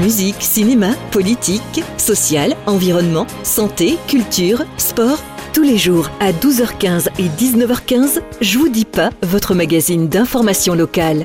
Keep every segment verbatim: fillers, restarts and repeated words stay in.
musique, cinéma, politique, social, environnement, santé, culture, sport. Tous les jours à douze heures quinze et dix-neuf heures quinze, Je vous dis pas, votre magazine d'information locale.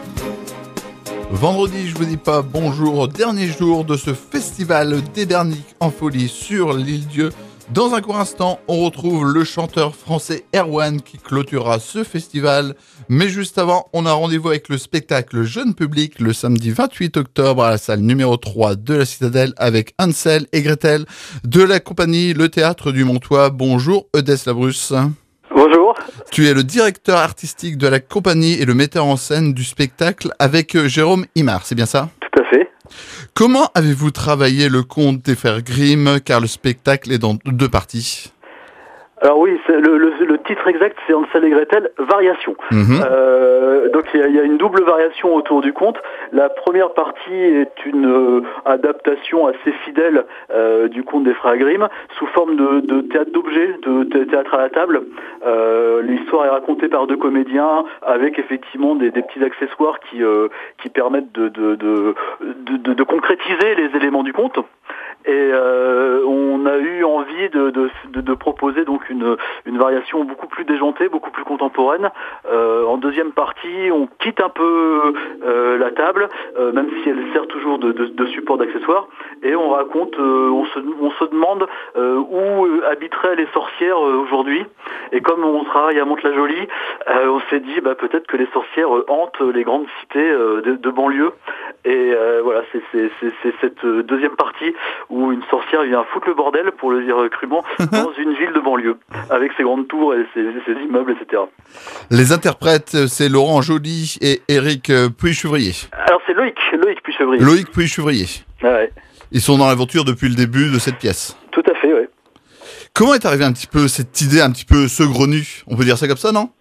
Vendredi, je vous dis pas bonjour, dernier jour de ce festival d'Hébernic en folie sur l'île Dieu. Dans un court instant, on retrouve le chanteur français Erwan qui clôturera ce festival. Mais juste avant, on a rendez-vous avec le spectacle jeune public le samedi vingt-huit octobre à la salle numéro trois de la Citadelle avec Hansel et Gretel de la compagnie Le Théâtre du Montois. Bonjour Eudès Labrusse. Bonjour. Tu es le directeur artistique de la compagnie et le metteur en scène du spectacle avec Jérôme Imard, c'est bien ça ? Tout à fait. Comment avez-vous travaillé le conte des frères Grimm, car le spectacle est dans deux parties ? Alors oui, c'est le, le, le titre exact, c'est Hansel et Gretel, variation. Mmh. Euh, donc il y, y a une double variation autour du conte. La première partie est une euh, adaptation assez fidèle euh, du conte des frères Grimm, sous forme de, de théâtre d'objets, de, de théâtre à la table. Euh, l'histoire est racontée par deux comédiens, avec effectivement des, des petits accessoires qui, euh, qui permettent de, de, de, de, de, de concrétiser les éléments du conte. Et euh, on a eu envie de, de, de, de proposer donc une, une variation beaucoup plus déjantée, beaucoup plus contemporaine. Euh, en deuxième partie, on quitte un peu euh, la table, euh, même si elle sert toujours de, de, de support d'accessoires, et on raconte, euh, on, se, on se demande euh, où habiteraient les sorcières euh, aujourd'hui. Et comme on travaille à Mantes-la-Jolie, euh, on s'est dit bah, peut-être que les sorcières euh, hantent les grandes cités euh, de, de banlieue. Et euh, voilà, c'est, c'est, c'est, c'est cette deuxième partie où une sorcière vient foutre le bordel, pour le dire crûment, dans une ville de banlieue, avec ses grandes tours et ses, ses immeubles, et cetera. Les interprètes, c'est Laurent Joly et Éric Puy-Chevrier. Alors c'est Loïc, Loïc Puy-Chevrier. Loïc Puy-Chevrier. Ah ouais. Ils sont dans l'aventure depuis le début de cette pièce. Tout à fait, oui. Comment est arrivée un petit peu cette idée un petit peu saugrenue ? On peut dire ça comme ça, non ?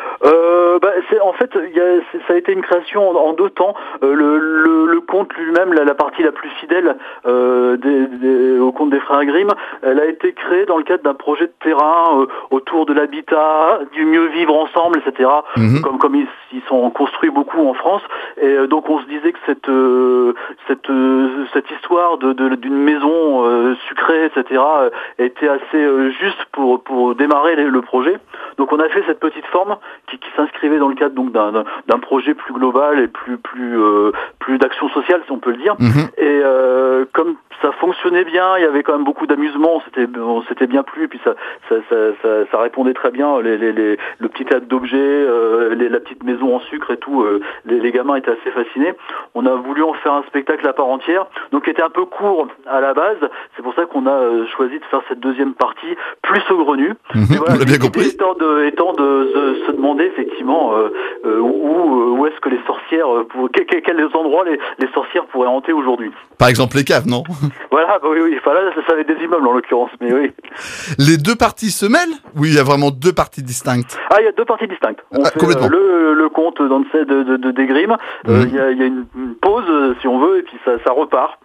Euh, bah, c'est, en fait, y a, c'est, ça a été une création en, en deux temps. Euh, le, le, le conte lui-même, la, la partie la plus fidèle euh, des, des, au conte des frères Grimm, elle a été créée dans le cadre d'un projet de terrain euh, autour de l'habitat, du mieux vivre ensemble, et cetera. Mm-hmm. Comme, comme ils, ils sont construits beaucoup en France, et euh, donc on se disait que cette euh, cette euh, cette histoire de, de d'une maison euh, sucrée, et cetera, euh, était assez euh, juste pour pour démarrer le projet. Donc on a fait cette petite forme qui, qui s'inscrivait dans le cadre donc d'un, d'un, d'un projet plus global et plus plus euh, plus d'action sociale, si on peut le dire. Mmh. Et euh, comme ça fonctionnait bien, il y avait quand même beaucoup d'amusement, on s'était on s'était bien plu, et puis ça ça ça, ça, ça répondait très bien, les, les, les, le petit théâtre d'objets, euh, les, la petite maison en sucre et tout, euh, les, les gamins étaient assez fascinés. On a voulu en faire un spectacle à part entière, donc qui était un peu court à la base. C'est pour ça qu'on a euh, choisi de faire cette deuxième partie plus saugrenue. Mmh. Voilà, on l'a bien compris. Étant de, étant de, de se demander effectivement euh, euh, où, où est-ce que les sorcières, pour, quels, quels endroits les, les sorcières pourraient hanter aujourd'hui. Par exemple les caves, non ? Voilà, bah oui, oui. Enfin là, ça, ça va être des immeubles en l'occurrence, mais oui. Les deux parties se mêlent ? Oui, il y a vraiment deux parties distinctes. Ah, il y a deux parties distinctes. On ah, fait complètement. Euh, le, le conte de, de, de, de des Grimm. Mmh. Euh, il y a, il y a une, une pause, si on veut, et puis ça, ça repart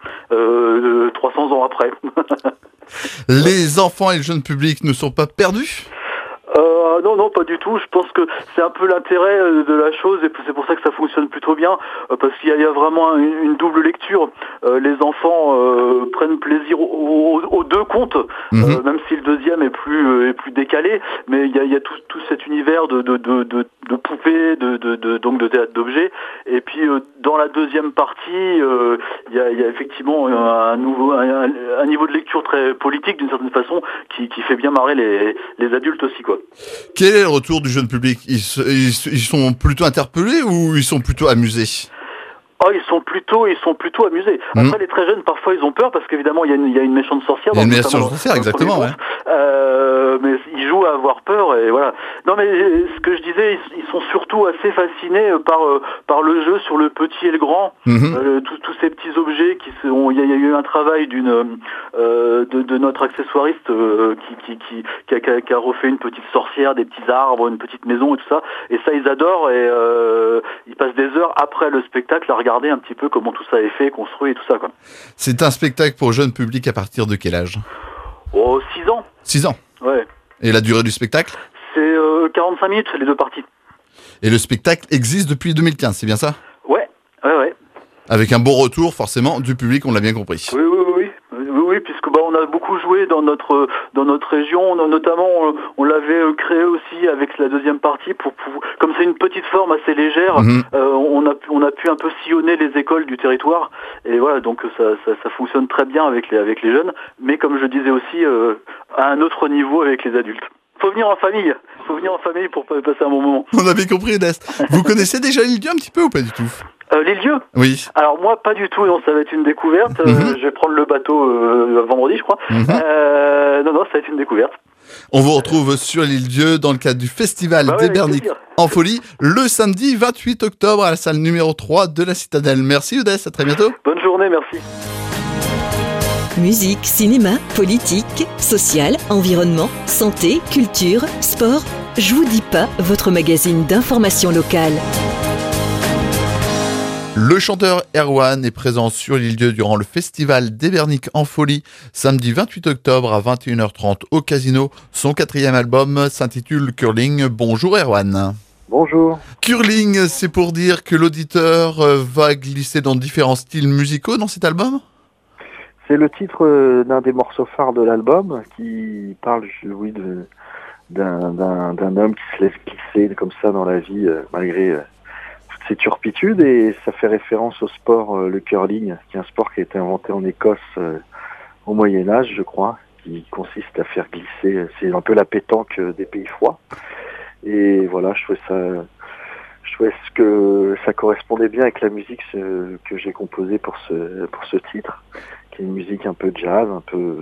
euh, trois cents ans après. Les enfants et le jeune public ne sont pas perdus ? Euh, non, non, pas du tout. Je pense que c'est un peu l'intérêt de la chose, et c'est pour ça que ça fonctionne plutôt bien, parce qu'il y a, il y a vraiment une, une double lecture. Euh, les enfants euh, prennent plaisir aux, aux, aux deux contes, mmh. euh, même si le deuxième est plus est plus décalé, mais il y a, il y a tout, tout cet univers de de de de, de poupées, de, de de donc de théâtre d'objets, et puis euh, dans la deuxième partie, euh, il y a il y a effectivement un nouveau un, un niveau de lecture très politique d'une certaine façon qui qui fait bien marrer les les adultes aussi, quoi. Quel est le retour du jeune public ? ils, ils, ils sont plutôt interpellés ou ils sont plutôt amusés ? Oh, ils sont plutôt, ils sont plutôt amusés. Après, mmh. les très jeunes, parfois, ils ont peur parce qu'évidemment, il y a une, il y a une méchante sorcière. Il y a une méchante sorcière, exactement, ouais. Euh, mais ils jouent à avoir peur et voilà. Non, mais ce que je disais, ils, ils sont surtout assez fascinés par par le jeu sur le petit et le grand. Mmh. Euh, tous, tous ces petits objets qui sont. Il y a, il y a eu un travail d'une euh, de, de notre accessoiriste euh, qui qui qui qui a, qui, a, qui a refait une petite sorcière, des petits arbres, une petite maison et tout ça. Et ça, ils adorent et euh, ils passent des heures après le spectacle à regarder Regarder un petit peu comment tout ça est fait, construit et tout ça, quoi. C'est un spectacle pour jeune public à partir de quel âge ? Oh, six ans. six ans ? Ouais. Et la durée du spectacle ? C'est euh, quarante-cinq minutes, les deux parties. Et le spectacle existe depuis deux mille quinze, c'est bien ça ? Ouais, ouais, ouais. Avec un bon retour, forcément, du public, on l'a bien compris. Oui, oui, oui. Oui, oui, puisque bah, on a beaucoup joué dans notre dans notre région, on a, notamment on, on l'avait créé aussi avec la deuxième partie pour, pour comme c'est une petite forme assez légère, mmh. euh, on a on a pu un peu sillonner les écoles du territoire et voilà donc ça ça, ça fonctionne très bien avec les avec les jeunes, mais comme je disais aussi euh, à un autre niveau avec les adultes. Faut venir en famille, faut venir en famille pour passer un bon moment. On avait compris, Ernest. Vous connaissez déjà l'île Dieu un petit peu ou pas du tout? Euh, les lieux? Oui. Alors moi pas du tout, non, ça va être une découverte. Mm-hmm. Euh, je vais prendre le bateau euh, vendredi, je crois. Mm-hmm. Euh, non, non, ça va être une découverte. On vous retrouve sur l'île Dieu dans le cadre du Festival bah ouais, d'Ebernic en folie le samedi vingt-huit octobre à la salle numéro trois de la Citadelle. Merci Eudès, à très bientôt. Bonne journée, merci. Musique, cinéma, politique, social, environnement, santé, culture, sport. Je vous dis pas, votre magazine d'information locale. Le chanteur Erwan est présent sur l'île Dieu durant le festival d'Ebernic en folie, samedi vingt-huit octobre à vingt et une heures trente au Casino. Son quatrième album s'intitule Curling. Bonjour Erwan. Bonjour. Curling, c'est pour dire que l'auditeur va glisser dans différents styles musicaux dans cet album ? C'est le titre d'un des morceaux phares de l'album qui parle, oui, de, d'un, d'un, d'un homme qui se laisse glisser comme ça dans la vie malgré toutes ses turpitudes, et ça fait référence au sport, le curling, qui est un sport qui a été inventé en Écosse au Moyen-Âge, je crois, qui consiste à faire glisser, c'est un peu la pétanque des pays froids. Et voilà, je trouvais ça, je trouvais que ça correspondait bien avec la musique que j'ai composée pour ce, pour ce titre. Une musique un peu jazz, un peu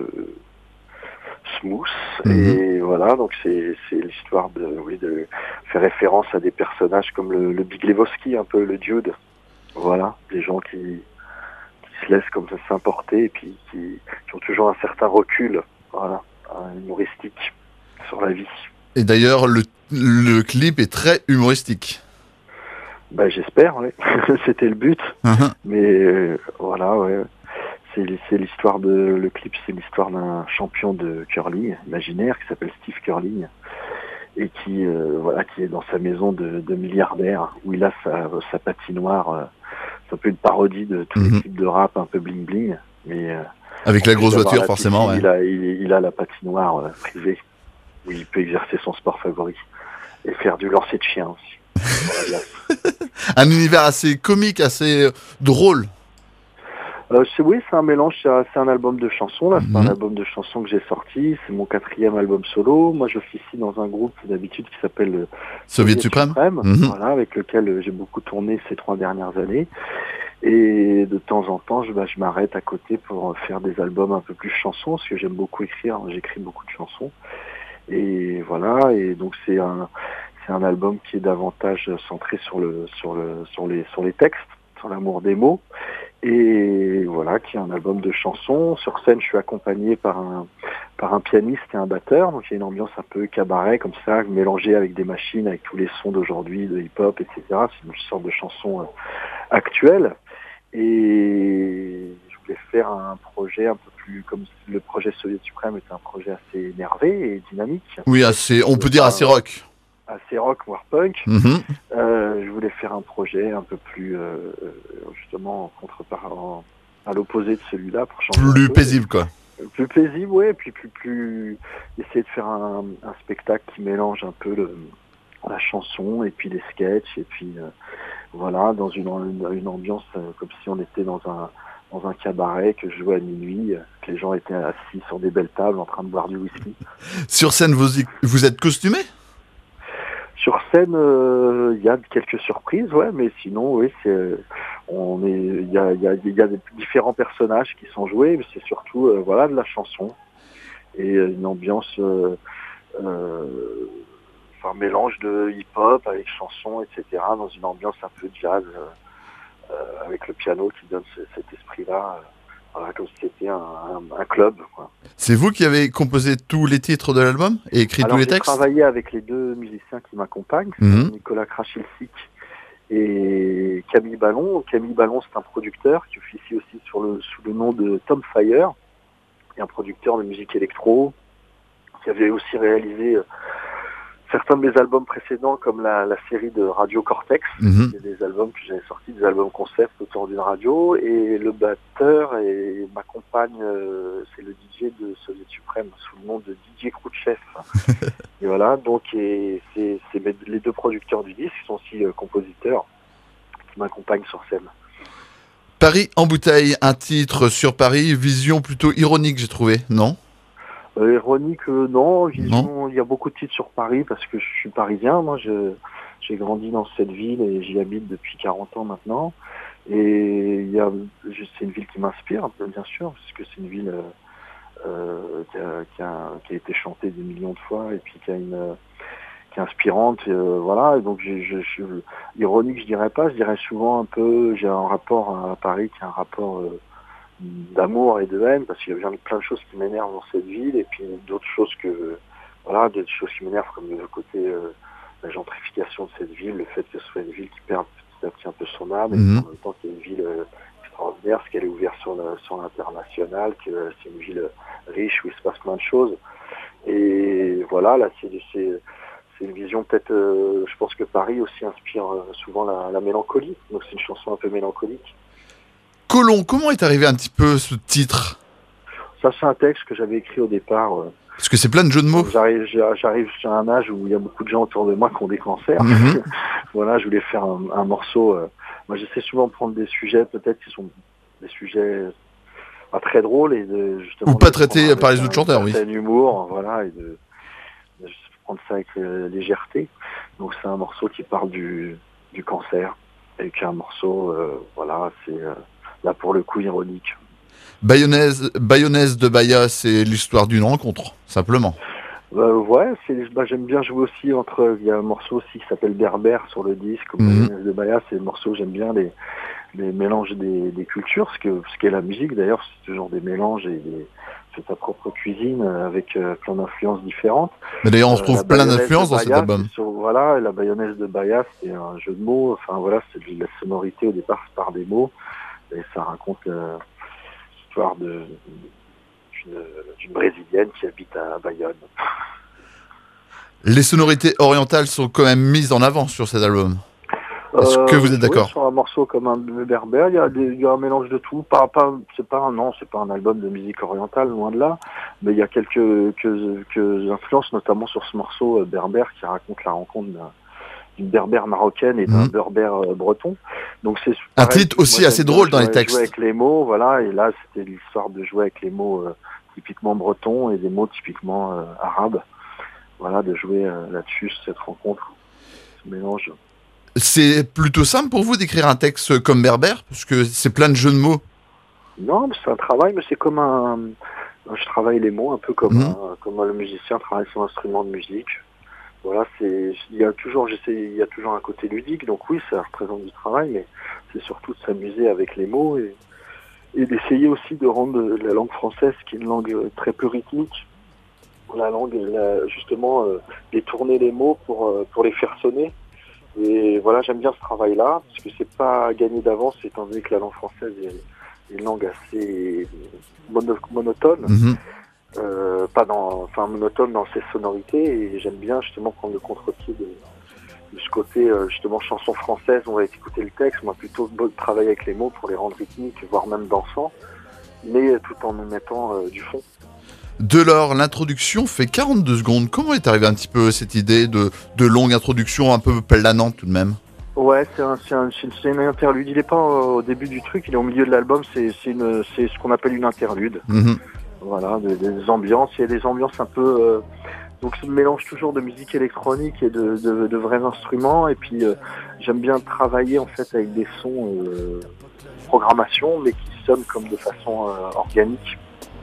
smooth, mmh. Et voilà, donc c'est, c'est l'histoire de, oui, de faire référence à des personnages comme le, le Big Lebowski, un peu le Dude, voilà, des gens qui, qui se laissent comme ça s'importer et puis qui, qui ont toujours un certain recul, voilà, humoristique sur la vie. Et d'ailleurs, le, le clip est très humoristique. Ben, j'espère, oui. C'était le but, mmh. Mais euh, voilà, ouais. C'est, c'est l'histoire de le clip, c'est l'histoire d'un champion de curling imaginaire qui s'appelle Steve Curling et qui euh, voilà qui est dans sa maison de, de milliardaire où il a sa, sa patinoire. Euh, c'est un peu une parodie de tous mm-hmm. les clips de rap un peu bling bling, mais euh, avec la grosse voiture la forcément. Piscine, ouais. il, a, il, il a la patinoire euh, privée où il peut exercer son sport favori et faire du lancer de chien aussi. Un univers assez comique, assez drôle. Euh, c'est, oui, c'est un mélange, c'est un, c'est un album de chansons, là, c'est mmh. un album de chansons que j'ai sorti, c'est mon quatrième album solo. Moi, j'officie dans un groupe d'habitude qui s'appelle le Soviet Suprême, Suprême mmh. voilà, avec lequel j'ai beaucoup tourné ces trois dernières années. Et de temps en temps, je, bah, je m'arrête à côté pour faire des albums un peu plus chansons, parce que j'aime beaucoup écrire, j'écris beaucoup de chansons. Et voilà, et donc c'est un, c'est un album qui est davantage centré sur le, sur le, sur les, sur les textes, sur l'amour des mots. Et voilà, qui est un album de chansons. Sur scène, je suis accompagné par un par un pianiste et un batteur, donc il y a une ambiance un peu cabaret comme ça, mélangée avec des machines, avec tous les sons d'aujourd'hui, de hip-hop, et cetera. C'est une sorte de chanson euh, actuelle. Et je voulais faire un projet un peu plus, comme le projet Soviet Suprême est un projet assez énervé et dynamique. Oui, assez, on peut dire assez rock. assez rock, voire punk. Mmh. Euh, je voulais faire un projet un peu plus, euh, justement, en contre à l'opposé de celui-là, pour changer. Plus paisible, quoi. Plus paisible, ouais, et puis plus, plus, essayer de faire un, un spectacle qui mélange un peu le, la chanson et puis les sketchs, et puis, euh, voilà, dans une, une ambiance euh, comme si on était dans un, dans un cabaret, que je jouais à minuit, que les gens étaient assis sur des belles tables en train de boire du whisky. Sur scène, vous, vous êtes costumé ? Sur scène, il euh, y a quelques surprises, ouais, mais sinon, oui, c'est, on est, il y a, y a, y a des différents personnages qui sont joués, mais c'est surtout, euh, voilà, de la chanson et une ambiance, euh, euh, enfin, mélange de hip-hop avec chanson, et cetera, dans une ambiance un peu jazz, euh, avec le piano qui donne ce, cet esprit-là. Euh, Voilà, comme si c'était un, un, un club, quoi. C'est vous qui avez composé tous les titres de l'album et écrit Alors, tous les textes ? J'ai travaillé avec les deux musiciens qui m'accompagnent, mmh. Nicolas Krachilsik et Camille Ballon. Camille Ballon, c'est un producteur qui officie aussi sur le, sous le nom de Tom Fire, et un producteur de musique électro, qui avait aussi réalisé certains de mes albums précédents, comme la, la série de Radio Cortex, Mm-hmm. c'est des albums que j'avais sortis, des albums concept autour d'une radio, et le batteur et ma compagne, euh, c'est le D J de Soviet Suprême, sous le nom de D J Khrouchtchev. Et voilà, donc et c'est, c'est mes, les deux producteurs du disque, qui sont aussi euh, compositeurs, qui m'accompagnent sur scène. Paris en bouteille, un titre sur Paris, vision plutôt ironique, j'ai trouvé, non? Euh, ironique, euh, non. Vision, il y a beaucoup de titres sur Paris parce que je suis parisien. Moi, je, j'ai grandi dans cette ville et j'y habite depuis quarante ans maintenant. Et il y a, c'est une ville qui m'inspire, bien sûr, parce que c'est une ville euh, euh, qui, a, qui, a, qui a été chantée des millions de fois et puis qui a une, qui est inspirante. Euh, voilà. Et donc, je, je, je, ironique, je dirais pas. Je dirais souvent un peu. J'ai un rapport à Paris qui est un rapport euh, d'amour et de haine, parce qu'il y a plein de choses qui m'énervent dans cette ville, et puis d'autres choses que, voilà, des choses qui m'énervent comme le côté, euh, la gentrification de cette ville, le fait que ce soit une ville qui perd petit à petit un peu son âme, et Mm-hmm. en même temps qu'il y a une ville euh, extraordinaire, parce qu'elle est ouverte sur, la, sur l'international, que euh, c'est une ville riche où il se passe plein de choses. Et voilà, là, c'est, c'est, c'est une vision peut-être, euh, je pense que Paris aussi inspire euh, souvent la, la mélancolie, donc c'est une chanson un peu mélancolique. Colomb, comment est arrivé un petit peu ce titre? Ça, c'est un texte que j'avais écrit au départ. Euh, Parce que c'est plein de jeux de mots. J'arrive, j'arrive sur un âge où il y a beaucoup de gens autour de moi qui ont des cancers. Mm-hmm. Voilà, je voulais faire un, un morceau. Euh, moi, j'essaie souvent de prendre des sujets, peut-être qui sont des sujets pas très drôles et de justement. Ou pas traités par les autres chanteurs, oui. Un humour, voilà, et de, de prendre ça avec euh, légèreté. Donc, c'est un morceau qui parle du, du cancer et qui est un morceau, euh, voilà, c'est euh, là pour le coup ironique. Bayonnaise, Bayonnaise de Baya, c'est l'histoire d'une rencontre, simplement. Euh, ouais, c'est, bah, j'aime bien jouer aussi entre. Il y a un morceau aussi qui s'appelle Berbère sur le disque, comme Mm-hmm. Bayonnaise de Baya, c'est le morceau, j'aime bien les, les mélanges des, des cultures, ce que ce qu'est la musique d'ailleurs, c'est toujours des mélanges et des, c'est ta propre cuisine avec euh, plein d'influences différentes. Mais d'ailleurs, on se trouve Euh, plein Bayonnaise d'influences de dans cet Baya, album. c'est sur- voilà, et la Bayonnaise de Baya, c'est un jeu de mots, enfin voilà, c'est de la sonorité au départ, c'est par des mots, et ça raconte euh, l'histoire de, d'une, d'une Brésilienne qui habite à Bayonne. Les sonorités orientales sont quand même mises en avant sur cet album. Est-ce que vous êtes d'accord? Oui, sur un morceau comme un Berbère, il y a, des, il y a un mélange de tout. Pas, pas, c'est pas un, non, c'est pas un album de musique orientale, loin de là. Mais il y a quelques, quelques, quelques influences, notamment sur ce morceau euh, Berbère qui raconte la rencontre d'un, d'une Berbère marocaine et d'un Mmh. Berbère euh, breton. Donc c'est Un pareil, titre aussi moi, assez j'aime bien drôle dans les jouer- textes. Jouer avec les mots, voilà. Et là, c'était l'histoire de jouer avec les mots euh, typiquement bretons et des mots typiquement euh, arabes. Voilà, de jouer euh, là-dessus, cette rencontre, ce mélange. C'est plutôt simple pour vous d'écrire un texte comme Berbère, parce que c'est plein de jeux de mots. Non, mais c'est un travail, mais c'est comme un. Je travaille les mots un peu comme Mhm. un, comme le musicien travaille son instrument de musique. Voilà, c'est. Il y a toujours, j'essaie, il y a toujours un côté ludique, donc oui, ça représente du travail, mais c'est surtout de s'amuser avec les mots et, et d'essayer aussi de rendre la langue française, qui est une langue très peu rythmique, la langue, la, justement, euh, détourner les mots pour euh, pour les faire sonner. Et voilà, j'aime bien ce travail-là, parce que c'est pas gagné d'avance, étant donné que la langue française est une langue assez mono- monotone, Mhm. euh, pas dans, enfin monotone dans ses sonorités, et j'aime bien justement prendre le contre-pied de, de ce côté euh, justement chanson française. On va écouter le texte, moi plutôt travailler avec les mots pour les rendre rythmiques, voire même dansants, mais tout en nous mettant euh, du fond. Delors, l'introduction fait quarante-deux secondes. Comment est arrivée un petit peu cette idée de, de longue introduction un peu planante tout de même? Ouais, c'est un, c'est un, c'est c'est une interlude. Il est pas au début du truc, il est au milieu de l'album. C'est, c'est une, c'est ce qu'on appelle une interlude. Mhm. Voilà, des, des ambiances. Il y a des ambiances un peu. Euh, donc, c'est un mélange toujours de musique électronique et de, de, de vrais instruments. Et puis, euh, j'aime bien travailler en fait avec des sons euh, programmation, mais qui sonnent comme de façon euh, organique.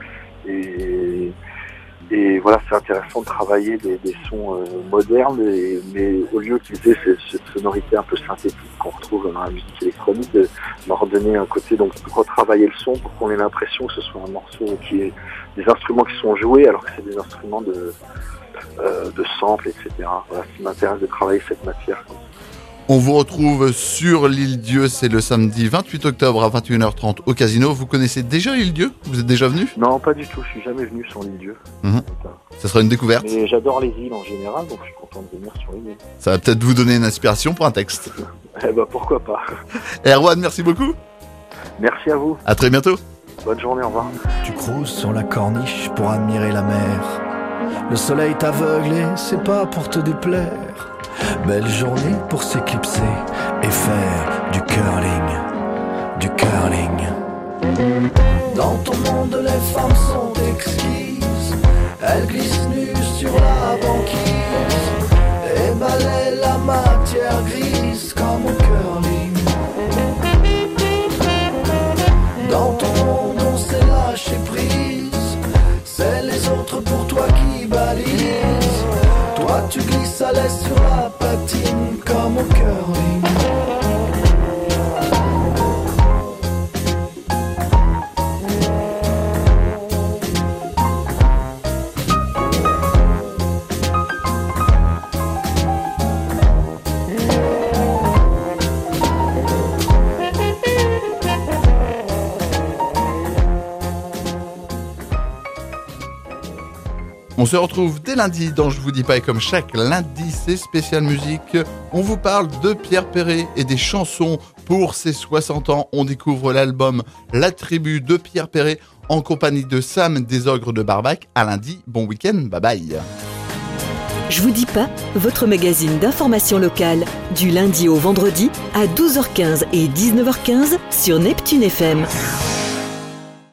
Et, et voilà, c'est intéressant de travailler des, des sons euh, modernes, et, mais au lieu qu'ils aient cette, cette sonorité un peu synthétique qu'on retrouve dans la musique électronique, de leur donner un côté, donc retravailler le son pour qu'on ait l'impression que ce soit un morceau qui est des instruments qui sont joués alors que c'est des instruments de, euh, de sample, et cetera. Voilà, ce qui m'intéresse de travailler cette matière. On vous retrouve sur l'île Dieu, c'est le samedi vingt-huit octobre à vingt et une heures trente au Casino. Vous connaissez déjà l'île Dieu? Vous êtes déjà venu? Non, pas du tout, je suis jamais venu sur l'île Dieu. Mmh. Ça sera une découverte. Mais j'adore les îles en général, donc je suis content de venir sur l'île. Ça va peut-être vous donner une inspiration pour un texte. Eh ben pourquoi pas. Erwan, merci beaucoup. Merci à vous. À très bientôt. Bonne journée, au revoir. Tu crouses sur la corniche pour admirer la mer. Le soleil t'aveugle et c'est pas pour te déplaire. Belle journée pour s'éclipser et faire du curling, du curling. Dans ton monde les femmes sont exquises. Elles glissent nues sur la banquise et balayent la matière grise comme au curling. Dans ton monde on s'est lâché prise. C'est les autres pour toi qui balisent. Toi tu glisses à l'aise sur la patine comme au curling. On se retrouve dès lundi dans Je vous dis pas, et comme chaque lundi c'est spécial musique. On vous parle de Pierre Perret et des chansons pour ses soixante ans. On découvre l'album La Tribu de Pierre Perret en compagnie de Sam des Ogres de Barbac. À lundi, bon week-end, bye bye. Je vous dis pas, votre magazine d'information locale, du lundi au vendredi à douze heures quinze et dix-neuf heures quinze sur Neptune F M.